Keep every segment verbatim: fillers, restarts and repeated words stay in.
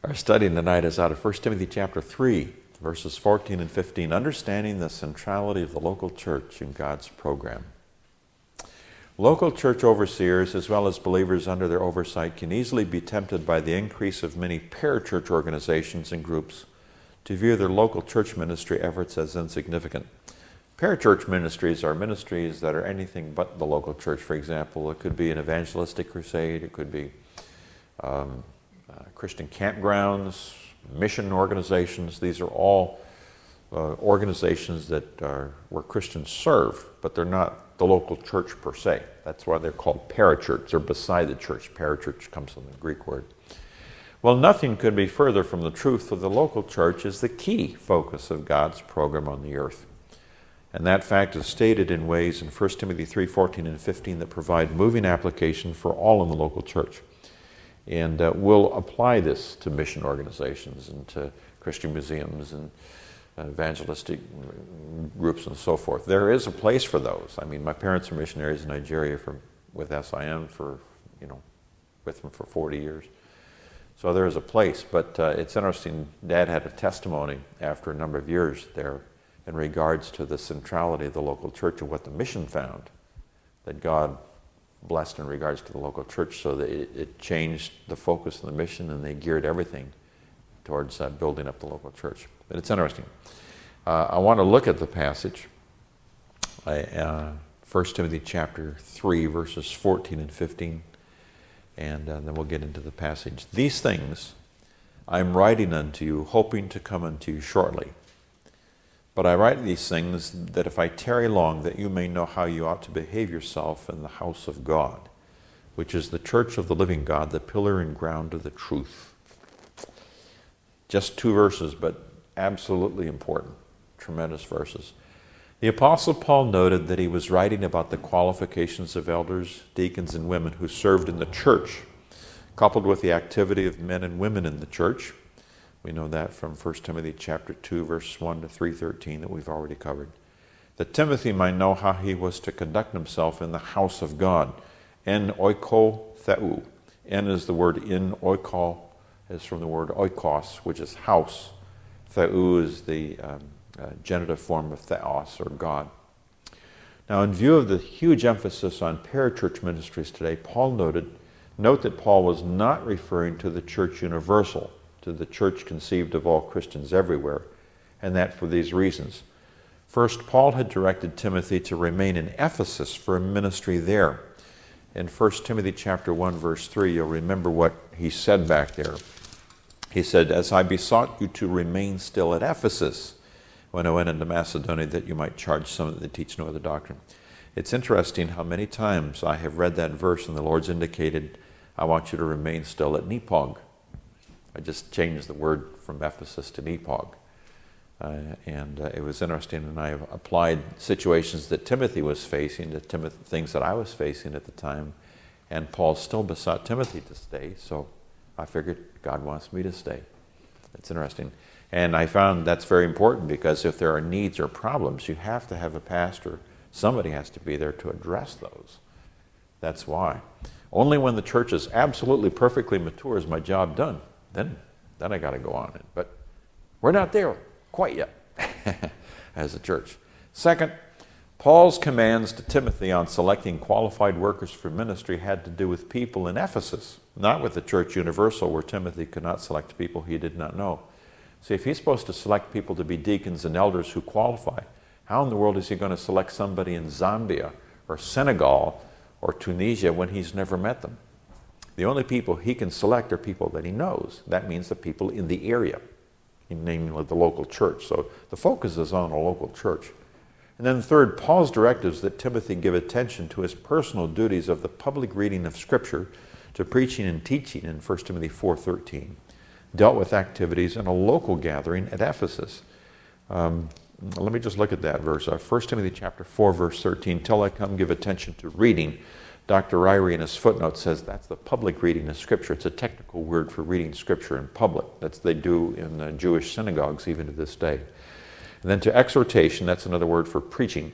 Our study tonight is out of First Timothy chapter three, verses fourteen and fifteen, understanding the centrality of the local church in God's program. Local church overseers, as well as believers under their oversight, can easily be tempted by the increase of many parachurch organizations and groups to view their local church ministry efforts as insignificant. Parachurch ministries are ministries that are anything but the local church. For example, it could be an evangelistic crusade, it could be um, uh, Christian campgrounds, mission organizations. These are all uh, organizations that are where Christians serve, but they're not the local church per se. That's why they're called parachurch. They're beside the church. Parachurch comes from the Greek word. Well, nothing could be further from the truth, for the local church is the key focus of God's program on the earth. And that fact is stated in ways in First Timothy three, fourteen and fifteen that provide moving application for all in the local church. And uh, we'll apply this to mission organizations and to Christian museums and uh, evangelistic groups and so forth. There is a place for those. I mean, my parents are missionaries in Nigeria for, with S I M for, you know, with them for forty years. So there is a place, but uh, it's interesting. Dad had a testimony after a number of years there in regards to the centrality of the local church and what the mission found that God blessed in regards to the local church, so that it, it changed the focus of the mission and they geared everything towards uh, building up the local church. But it's interesting. Uh, I want to look at the passage, I, uh, First Timothy chapter three, verses fourteen and fifteen, and uh, then we'll get into the passage. These things I am writing unto you, hoping to come unto you shortly. But I write these things that if I tarry long, that you may know how you ought to behave yourself in the house of God, which is the church of the living God, the pillar and ground of the truth. Just two verses, but absolutely important, tremendous verses. The Apostle Paul noted that he was writing about the qualifications of elders, deacons, and women who served in the church, coupled with the activity of men and women in the church. We know that from First Timothy chapter two, verse one to three thirteen that we've already covered. That Timothy might know how he was to conduct himself in the house of God. En oiko theou. En is the word in, oiko is from the word oikos, which is house. Theou is the um, uh, genitive form of theos, or God. Now, in view of the huge emphasis on parachurch ministries today, Paul noted, note that Paul was not referring to the church universal, to the church conceived of all Christians everywhere, and that for these reasons. First, Paul had directed Timothy to remain in Ephesus for a ministry there. In First Timothy chapter one, verse three, you'll remember what he said back there. He said, "As I besought you to remain still at Ephesus when I went into Macedonia, that you might charge some that they teach no other doctrine." It's interesting how many times I have read that verse and the Lord's indicated, I want you to remain still at Nepog. I just changed the word from Ephesus to Nepog. Uh, and uh, it was interesting, and I applied situations that Timothy was facing to Timothy, things that I was facing at the time, and Paul still besought Timothy to stay, so I figured God wants me to stay. It's interesting. And I found that's very important, because if there are needs or problems, you have to have a pastor. Somebody has to be there to address those. That's why. Only when the church is absolutely perfectly mature is my job done. Then, then I got to go on it. But we're not there quite yet as a church. Second, Paul's commands to Timothy on selecting qualified workers for ministry had to do with people in Ephesus, not with the church universal, where Timothy could not select people he did not know. See, if he's supposed to select people to be deacons and elders who qualify, how in the world is he going to select somebody in Zambia or Senegal or Tunisia when he's never met them? The only people he can select are people that he knows. That means the people in the area, namely the local church. So the focus is on a local church. And then third, Paul's directives that Timothy give attention to his personal duties of the public reading of Scripture to preaching and teaching in First Timothy four thirteen dealt with activities in a local gathering at Ephesus. Um, let me just look at that verse. Uh, First Timothy chapter four, verse thirteen, till I come give attention to reading. Doctor Ryrie in his footnote says that's the public reading of Scripture. It's a technical word for reading Scripture in public. That's they do in uh, Jewish synagogues even to this day. And then to exhortation, that's another word for preaching.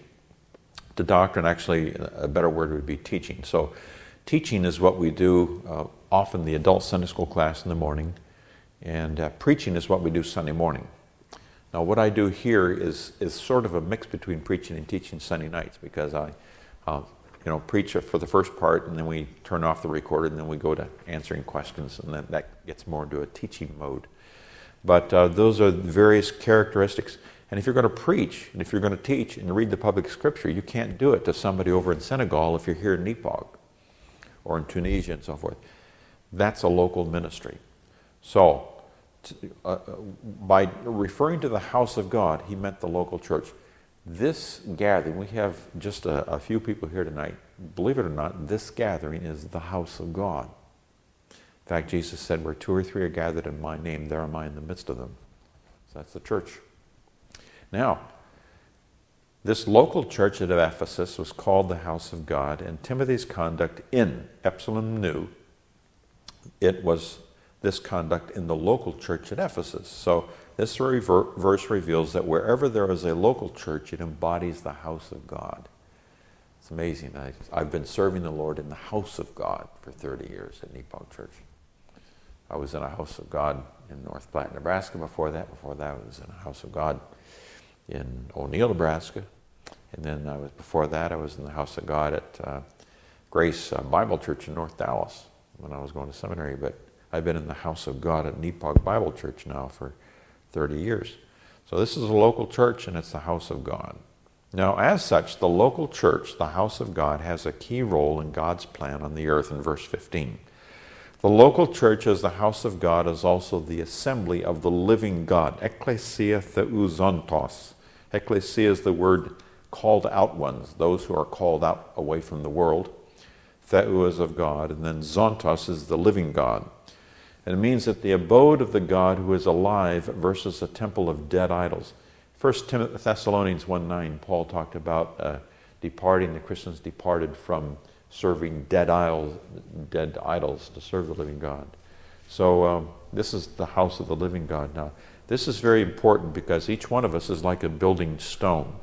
To doctrine, actually, a better word would be teaching. So teaching is what we do, uh, often the adult Sunday school class in the morning, And uh, preaching is what we do Sunday morning. Now, what I do here is is sort of a mix between preaching and teaching Sunday nights, because I, uh, you know, preach for the first part, and then we turn off the recorder, and then we go to answering questions, and then that gets more into a teaching mode. But uh, those are various characteristics. And if you're going to preach, and if you're going to teach, and you read the public scripture, you can't do it to somebody over in Senegal if you're here in Nepal, or in Tunisia and so forth. That's a local ministry. So, Uh, by referring to the house of God, he meant the local church. This gathering, we have just a, a few people here tonight. Believe it or not, this gathering is the house of God. In fact, Jesus said, where two or three are gathered in my name, there am I in the midst of them. So that's the church. Now, this local church at Ephesus was called the house of God, and Timothy's conduct in Epsilon knew it was this conduct in the local church at Ephesus. So this rever- verse reveals that wherever there is a local church, it embodies the house of God. It's amazing. I, I've been serving the Lord in the house of God for thirty years at Nepal Church. I was in a house of God in North Platte, Nebraska before that. Before that, I was in a house of God in O'Neill, Nebraska. And then I was, before that, I was in the house of God at uh, Grace uh, Bible Church in North Dallas when I was going to seminary. But I've been in the house of God at Nepal Bible Church now for thirty years. So this is a local church, and it's the house of God. Now, as such, the local church, the house of God, has a key role in God's plan on the earth in verse fifteen. The local church as the house of God is also the assembly of the living God. Ekklesia theouzontos. Ekklesia is the word called out ones, those who are called out away from the world. Theou is of God, and then zontos is the living God. And it means that the abode of the God who is alive versus a temple of dead idols. First Thessalonians one nine, Paul talked about uh, departing, the Christians departed from serving dead idols, dead idols to serve the living God. So um, this is the house of the living God. Now, this is very important because each one of us is like a building stone.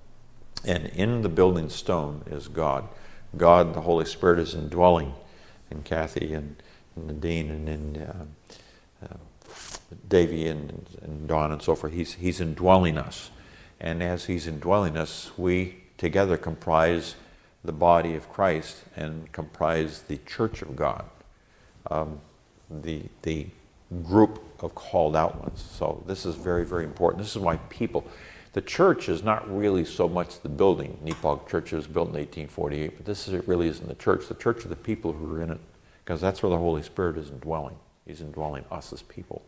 And in the building stone is God. God, the Holy Spirit, is indwelling in Kathy and Nadine and in uh, uh, Davy and, and Dawn and so forth. He's, he's indwelling us. And as he's indwelling us, we together comprise the body of Christ and comprise the church of God, um, the, the group of called out ones. So this is very, very important. This is why people, the church is not really so much the building. Nepal Church was built in eighteen forty-eight, but this is, it really isn't the church. The church are the people who are in it, because that's where the Holy Spirit is indwelling. He's indwelling us as people.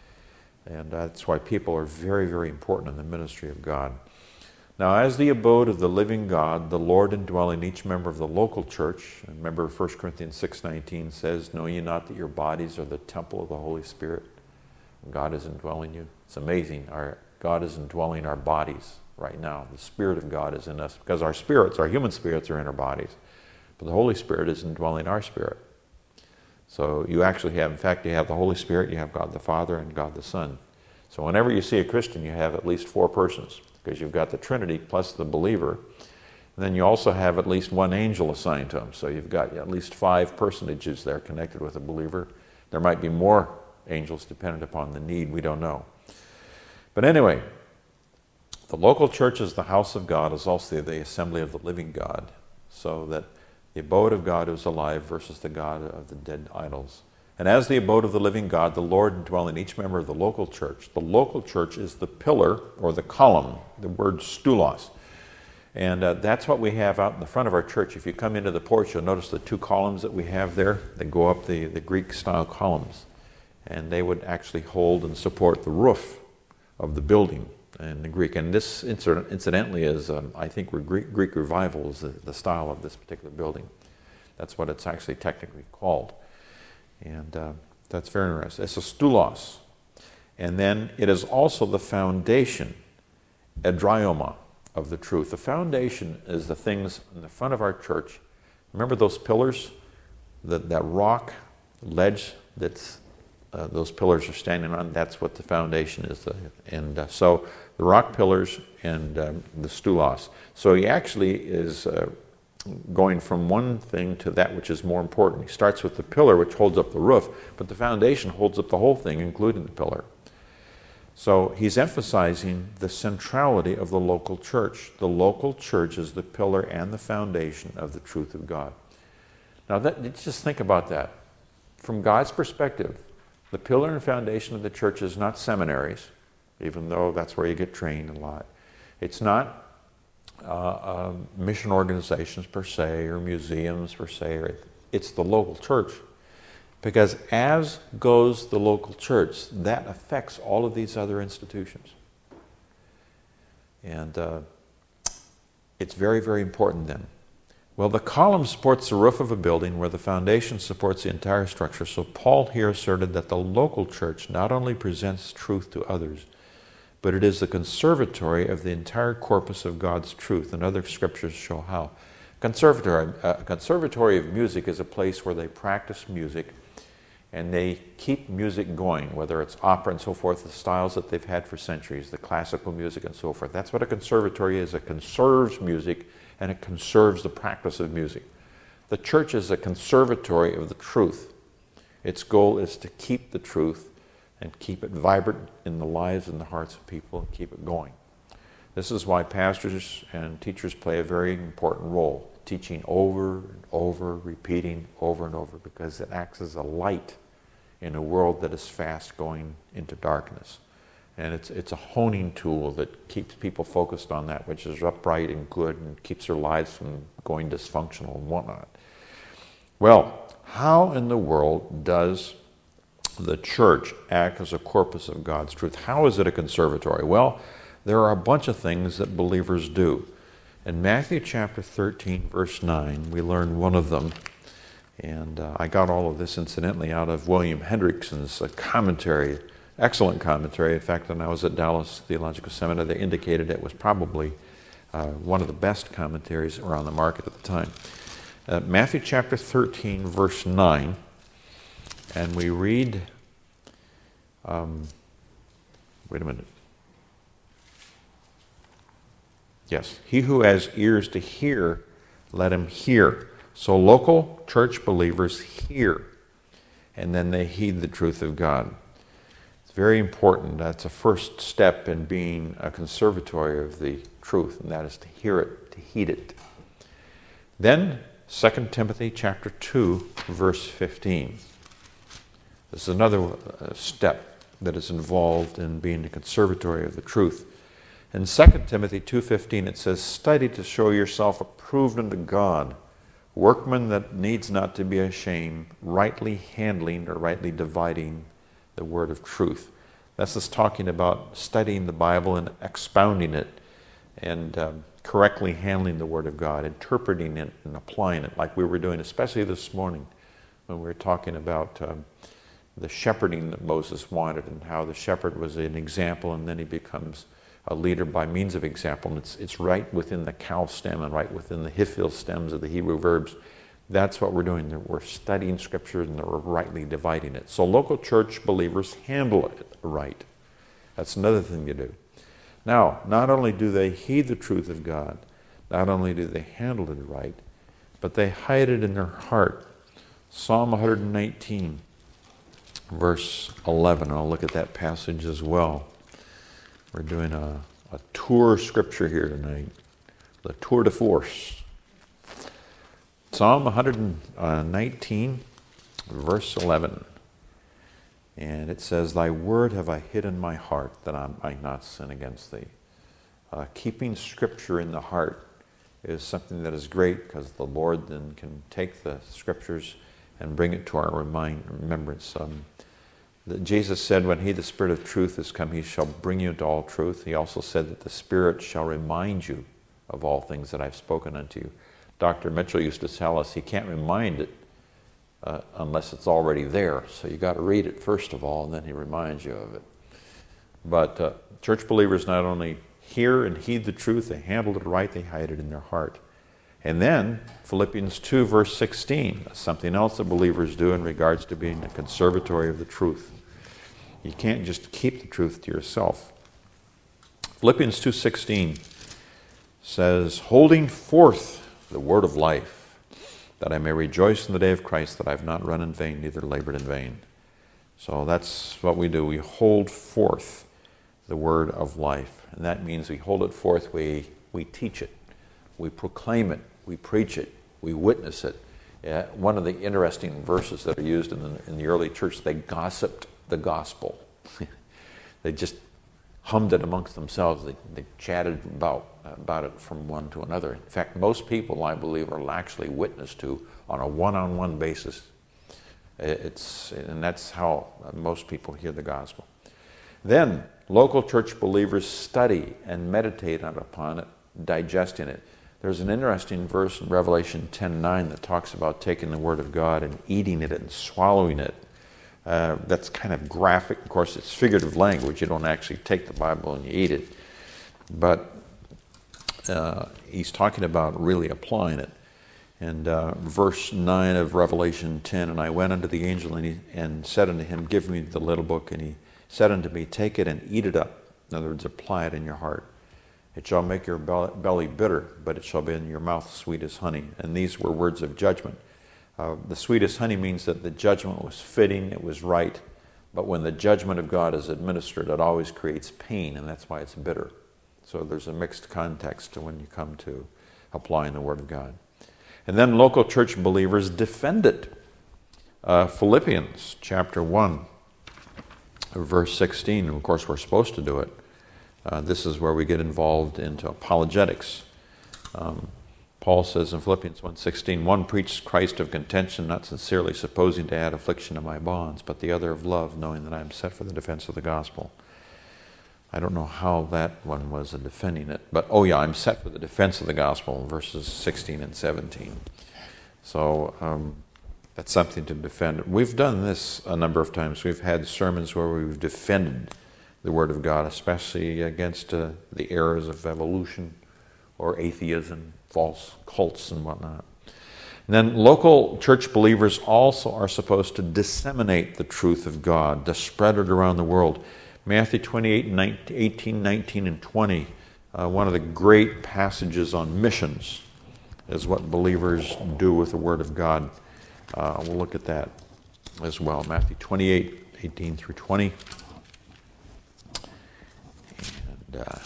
And that's why people are very, very important in the ministry of God. Now, as the abode of the living God, the Lord indwelling each member of the local church, remember First Corinthians six nineteen says, know ye not that your bodies are the temple of the Holy Spirit? God is indwelling you. It's amazing. Our God is indwelling our bodies right now. The Spirit of God is in us, because our spirits, our human spirits, are in our bodies. But the Holy Spirit is indwelling our spirit. So you actually have, in fact, you have the Holy Spirit, you have God the Father, and God the Son. So whenever you see a Christian, you have at least four persons, because you've got the Trinity plus the believer. And then you also have at least one angel assigned to him. So you've got at least five personages there connected with a believer. There might be more angels dependent upon the need. We don't know. But anyway, the local church as the house of God is also the assembly of the living God, so that the abode of God is alive versus the God of the dead idols. And as the abode of the living God, the Lord dwelling in each member of the local church. The local church is the pillar or the column, the word stulos. And uh, that's what we have out in the front of our church. If you come into the porch, you'll notice the two columns that we have there. They go up the, the Greek-style columns. And they would actually hold and support the roof of the building in the Greek. And this, incidentally, is, um, I think, Greek, Greek revival is the, the style of this particular building. That's what it's actually technically called. And uh, that's very interesting. It's a stulos. And then it is also the foundation, edryoma, of the truth. The foundation is the things in the front of our church. Remember those pillars? That, that rock ledge that's uh, those pillars are standing on? That's what the foundation is. And uh, so the rock pillars and um, the stulos. So he actually is uh, going from one thing to that which is more important. He starts with the pillar, which holds up the roof, but the foundation holds up the whole thing, including the pillar. So he's emphasizing the centrality of the local church. The local church is the pillar and the foundation of the truth of God. Now, that, just think about that. From God's perspective, the pillar and foundation of the church is not seminaries, even though that's where you get trained a lot. It's not uh, uh, mission organizations per se, or museums per se. Or it's the local church. Because as goes the local church, that affects all of these other institutions. And uh, it's very, very important then. Well, the column supports the roof of a building where the foundation supports the entire structure. So Paul here asserted that the local church not only presents truth to others, but it is the conservatory of the entire corpus of God's truth. And other scriptures show how. Conservatory, a conservatory of music is a place where they practice music and they keep music going, whether it's opera and so forth, the styles that they've had for centuries, the classical music and so forth. That's what a conservatory is. It conserves music and it conserves the practice of music. The church is a conservatory of the truth. Its goal is to keep the truth and keep it vibrant in the lives and the hearts of people and keep it going. This is why pastors and teachers play a very important role, teaching over and over, repeating over and over, because it acts as a light in a world that is fast going into darkness. And it's, it's a honing tool that keeps people focused on that which is upright and good and keeps their lives from going dysfunctional and whatnot. Well, how in the world does the church act as a corpus of God's truth? How is it a conservatory? Well, there are a bunch of things that believers do. In Matthew chapter thirteen, verse nine, we learn one of them. And uh, I got all of this, incidentally, out of William Hendrickson's uh, commentary, excellent commentary. In fact, when I was at Dallas Theological Seminary, they indicated it was probably uh, one of the best commentaries around the market at the time. Uh, Matthew chapter thirteen, verse nine, and we read, um, wait a minute. Yes, he who has ears to hear, let him hear. So local church believers hear, and then they heed the truth of God. It's very important. That's a first step in being a conservatory of the truth, and that is to hear it, to heed it. Then, Second Timothy chapter two, verse fifteen. This is another step that is involved in being a conservatory of the truth. In Second Timothy two fifteen, it says, "Study to show yourself approved unto God, workman that needs not to be ashamed, rightly handling or rightly dividing the word of truth." That's just talking about studying the Bible and expounding it and um, correctly handling the word of God, interpreting it and applying it, like we were doing, especially this morning when we were talking about um, the shepherding that Moses wanted and how the shepherd was an example and then he becomes a leader by means of example. And it's, it's right within the cow stem and right within the hifil stems of the Hebrew verbs. That's what we're doing. We're studying Scripture and we're rightly dividing it. So local church believers handle it right. That's another thing you do. Now, not only do they heed the truth of God, not only do they handle it right, but they hide it in their heart. Psalm one nineteen, verse eleven. I'll look at that passage as well. We're doing a, a tour scripture here tonight, the tour de force. Psalm one nineteen, verse eleven. And it says, "Thy word have I hid in my heart, that I might not sin against thee." Uh, keeping scripture in the heart is something that is great, because the Lord then can take the scriptures and bring it to our remind, remembrance. Um, That Jesus said, when he, the Spirit of truth, is come, he shall bring you into all truth. He also said that the Spirit shall remind you of all things that I've spoken unto you. Doctor Mitchell used to tell us he can't remind it uh, unless it's already there. So you got to read it first of all, and then he reminds you of it. But uh, church believers not only hear and heed the truth, they handle it right, they hide it in their heart. And then Philippians two, verse sixteen, something else that believers do in regards to being a conservatory of the truth. You can't just keep the truth to yourself. Philippians two sixteen says, "Holding forth the word of life, that I may rejoice in the day of Christ, that I have not run in vain, neither labored in vain. So that's what we do. We hold forth the word of life. And that means we hold it forth, we, we teach it, we proclaim it, we preach it, we witness it. Yeah, one of the interesting verses that are used in the, in the early church, they gossiped the gospel. They just hummed it amongst themselves. They, they chatted about, about it from one to another. In fact, most people, I believe, are actually witnessed to on a one-on-one basis. It's, and that's how most people hear the gospel. Then, local church believers study and meditate upon it, digesting it. There's an interesting verse in Revelation ten nine that talks about taking the Word of God and eating it and swallowing it. Uh, that's kind of graphic. Of course, it's figurative language. You don't actually take the Bible and you eat it. But uh, he's talking about really applying it. And uh, verse nine of Revelation ten, and I went unto the angel and, he, and said unto him, give me the little book. And he said unto me, take it and eat it up. In other words, apply it in your heart. It shall make your belly bitter, but it shall be in your mouth sweet as honey. And these were words of judgment. Uh, the sweetest honey means that the judgment was fitting, it was right. But when the judgment of God is administered, it always creates pain, and that's why it's bitter. So there's a mixed context to when you come to applying the Word of God. And then local church believers defend it. Uh, Philippians chapter one, verse sixteen, of course we're supposed to do it. Uh, this is where we get involved into apologetics. Um, Paul says in Philippians one sixteen, one preached Christ of contention, not sincerely supposing to add affliction to my bonds, but the other of love, knowing that I am set for the defense of the gospel. I don't know how that one was in defending it, but oh yeah, I'm set for the defense of the gospel, verses sixteen and seventeen. So um, that's something to defend. We've done this a number of times. We've had sermons where we've defended the Word of God, especially against uh, the errors of evolution or atheism, false cults and whatnot. And then local church believers also are supposed to disseminate the truth of God, to spread it around the world. Matthew twenty-eight, eighteen, nineteen, and twenty, uh, one of the great passages on missions is what believers do with the Word of God. Uh, we'll look at that as well. Matthew twenty-eight, eighteen through twenty. And uh,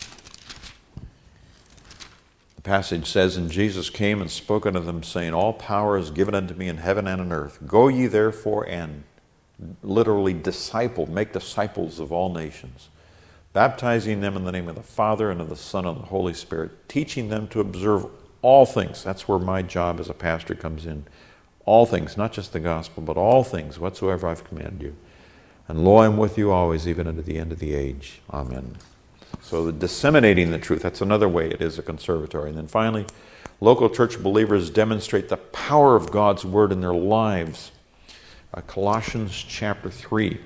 the passage says, and Jesus came and spoke unto them, saying, all power is given unto me in heaven and on earth. Go ye therefore and literally disciple, make disciples of all nations, baptizing them in the name of the Father and of the Son and the Holy Spirit, teaching them to observe all things. That's where my job as a pastor comes in. All things, not just the gospel, but all things, whatsoever I've commanded you. And lo, I am with you always, even unto the end of the age. Amen. So the disseminating the truth, that's another way it is a conservatory. And then finally, local church believers demonstrate the power of God's Word in their lives. Uh, Colossians chapter three,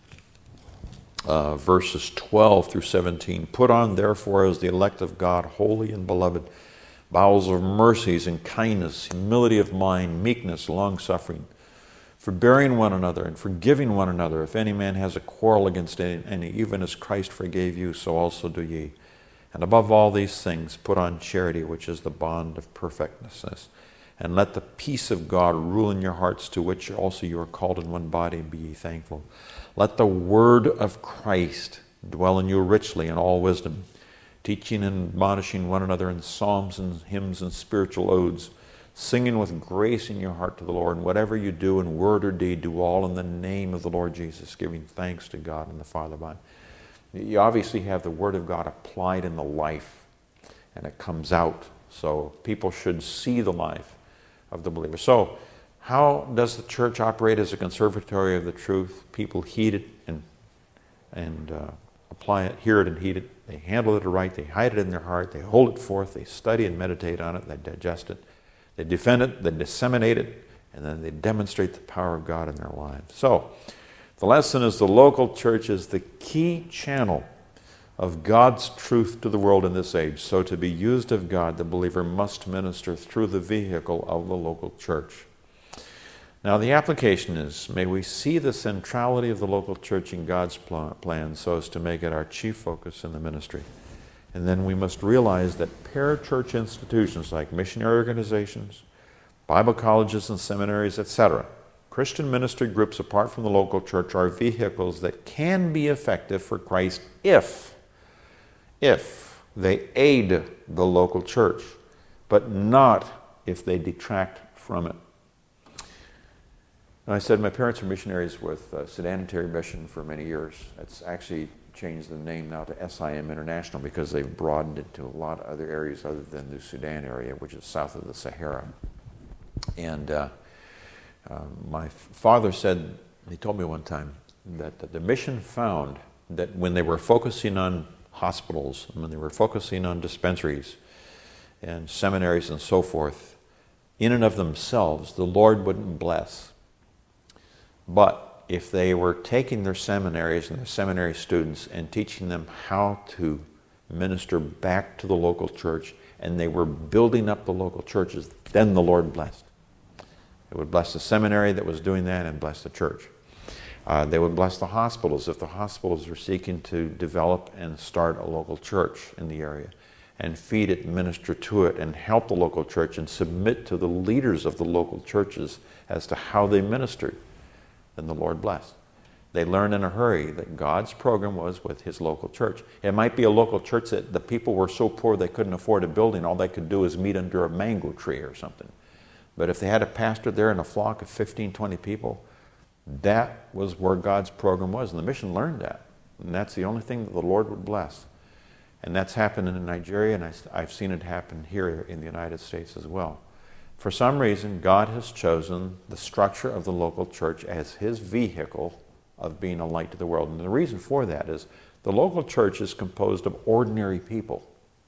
uh, verses twelve through seventeen. Put on, therefore, as the elect of God, holy and beloved, bowels of mercies and kindness, humility of mind, meekness, long-suffering, forbearing one another and forgiving one another. If any man has a quarrel against any, any, even as Christ forgave you, so also do ye. And above all these things, put on charity, which is the bond of perfectness. And let the peace of God rule in your hearts, to which also you are called in one body, and be ye thankful. Let the word of Christ dwell in you richly in all wisdom, teaching and admonishing one another in psalms and hymns and spiritual odes, singing with grace in your heart to the Lord. And whatever you do in word or deed, do all in the name of the Lord Jesus, giving thanks to God and the Father by him. You obviously have the Word of God applied in the life, and it comes out. So people should see the life of the believer. So how does the church operate as a conservatory of the truth? People heed it and, and uh, apply it, hear it and heed it. They handle it aright. They hide it in their heart. They hold it forth. They study and meditate on it. They digest it. They defend it, they disseminate it, and then they demonstrate the power of God in their lives. So, the lesson is the local church is the key channel of God's truth to the world in this age. So to be used of God, the believer must minister through the vehicle of the local church. Now the application is, may we see the centrality of the local church in God's plan so as to make it our chief focus in the ministry. And then we must realize that parachurch institutions like missionary organizations, Bible colleges and seminaries, et cetera, Christian ministry groups apart from the local church are vehicles that can be effective for Christ if, if they aid the local church, but not if they detract from it. And I said my parents were missionaries with uh, Sudanitary Mission for many years. It's actually changed the name now to S I M International because they've broadened it to a lot of other areas other than the Sudan area, which is south of the Sahara. And uh, uh, my father said, he told me one time, that, that the mission found that when they were focusing on hospitals, when they were focusing on dispensaries and seminaries and so forth, in and of themselves, the Lord wouldn't bless. But if they were taking their seminaries and their seminary students and teaching them how to minister back to the local church, and they were building up the local churches, then the Lord blessed. It would bless the seminary that was doing that and bless the church. Uh, they would bless the hospitals if the hospitals were seeking to develop and start a local church in the area and feed it, minister to it, and help the local church and submit to the leaders of the local churches as to how they ministered. Then the Lord blessed. They learned in a hurry that God's program was with His local church. It might be a local church that the people were so poor they couldn't afford a building. All they could do is meet under a mango tree or something. But if they had a pastor there and a flock of fifteen, twenty people, that was where God's program was. And the mission learned that. And that's the only thing that the Lord would bless. And that's happened in Nigeria, and I, I've seen it happen here in the United States as well. For some reason, God has chosen the structure of the local church as His vehicle of being a light to the world. And the reason for that is the local church is composed of ordinary people.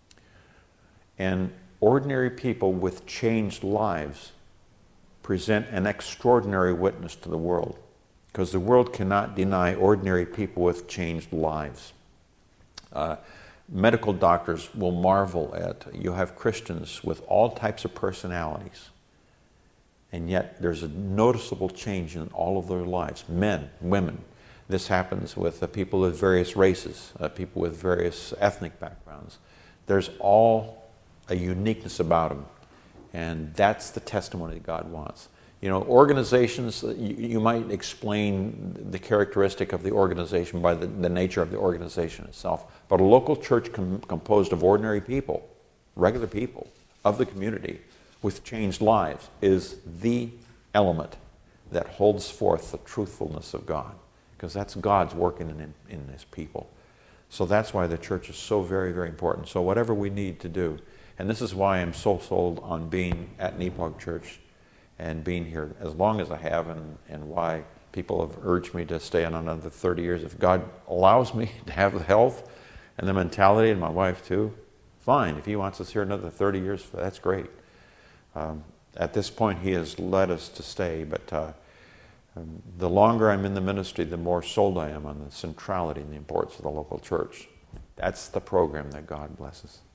And ordinary people with changed lives present an extraordinary witness to the world, because the world cannot deny ordinary people with changed lives. Uh, medical doctors will marvel at, you have Christians with all types of personalities, and yet there's a noticeable change in all of their lives. Men, women. This happens with uh, people of various races, uh, people with various ethnic backgrounds. There's all a uniqueness about them, and that's the testimony that God wants. You know, organizations, you, you might explain the characteristic of the organization by the, the nature of the organization itself, but a local church com- composed of ordinary people, regular people of the community with changed lives is the element that holds forth the truthfulness of God, because that's God's working in, in His people. So that's why the church is so very, very important. So whatever we need to do, and this is why I'm so sold on being at Nepog Church and being here as long as I have, and, and why people have urged me to stay on another thirty years. If God allows me to have the health and the mentality, and my wife too, fine. If He wants us here another thirty years, that's great. Um, at this point, He has led us to stay, but uh, um, the longer I'm in the ministry, the more sold I am on the centrality and the importance of the local church. That's the program that God blesses.